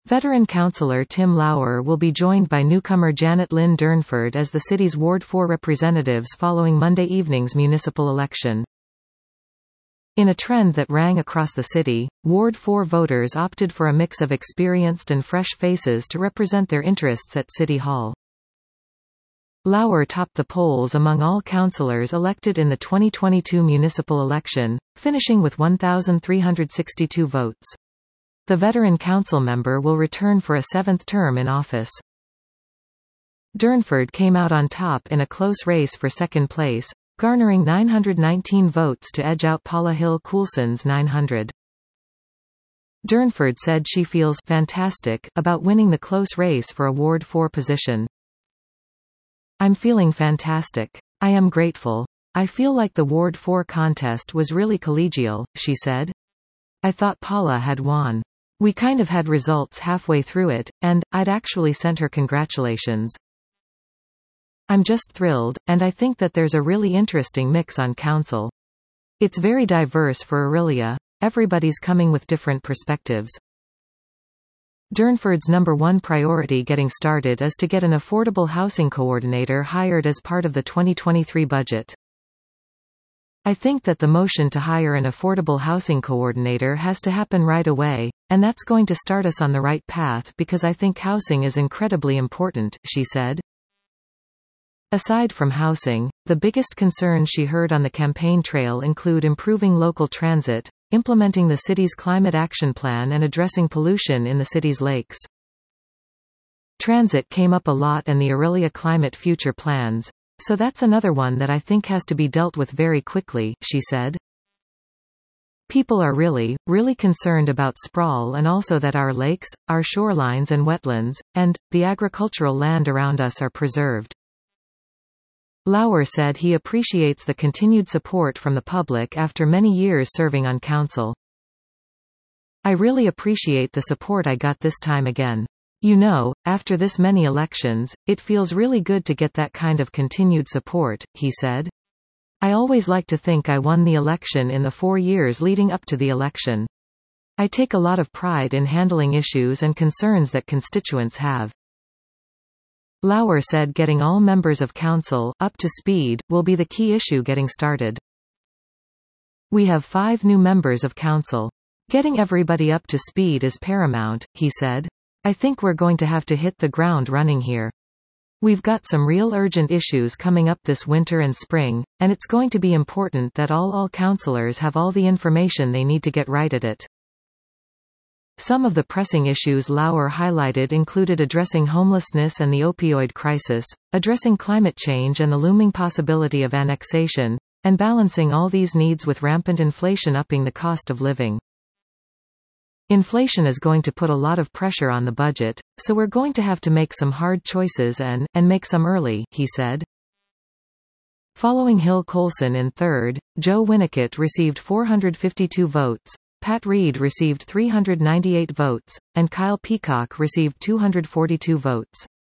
Veteran councillor Tim Lauer will be joined by newcomer Janet Lynn Durnford as the city's Ward 4 representatives following Monday evening's municipal election. In a trend that rang across the city, Ward 4 voters opted for a mix of experienced and fresh faces to represent their interests at City Hall. Lauer topped the polls among all councillors elected in the 2022 municipal election, finishing with 1,362 votes. The veteran council member will return for a seventh term in office. Durnford came out on top in a close race for second place, garnering 919 votes to edge out Paula Hill-Coulson's 900. Durnford said she feels fantastic about winning the close race for a Ward 4 position. "I'm feeling fantastic. I am grateful. I feel like the Ward 4 contest was really collegial," she said. "I thought Paula had won. We kind of had results halfway through it, and I'd actually sent her congratulations. I'm just thrilled, and I think that there's a really interesting mix on council. It's very diverse for Orillia. Everybody's coming with different perspectives." Durnford's number one priority getting started is to get an affordable housing coordinator hired as part of the 2023 budget. "I think that the motion to hire an affordable housing coordinator has to happen right away, and that's going to start us on the right path because I think housing is incredibly important," she said. Aside from housing, the biggest concerns she heard on the campaign trail include improving local transit, implementing the city's climate action plan and addressing pollution in the city's lakes. Transit came up a lot and the Orillia Climate Future plans, so that's another one that I think has to be dealt with very quickly, she said. "People are really concerned about sprawl and also that our lakes, our shorelines and wetlands, and the agricultural land around us are preserved." Lauer said he appreciates the continued support from the public after many years serving on council. "I really appreciate the support I got this time again. You know, after this many elections, it feels really good to get that kind of continued support," he said. "I always like to think I won the election in the 4 years leading up to the election. I take a lot of pride in handling issues and concerns that constituents have." Lauer said getting all members of council up to speed will be the key issue getting started. "We have 5 new members of council. Getting everybody up to speed is paramount," he said. "I think we're going to have to hit the ground running here. We've got some real urgent issues coming up this winter and spring, and it's going to be important that all councillors have all the information they need to get right at it." Some of the pressing issues Lauer highlighted included addressing homelessness and the opioid crisis, addressing climate change and the looming possibility of annexation, and balancing all these needs with rampant inflation upping the cost of living. "Inflation is going to put a lot of pressure on the budget, so we're going to have to make some hard choices and make some early," he said. Following Hill-Coulson in third, Joe Winnicott received 452 votes. Pat Reed received 398 votes, and Kyle Peacock received 242 votes.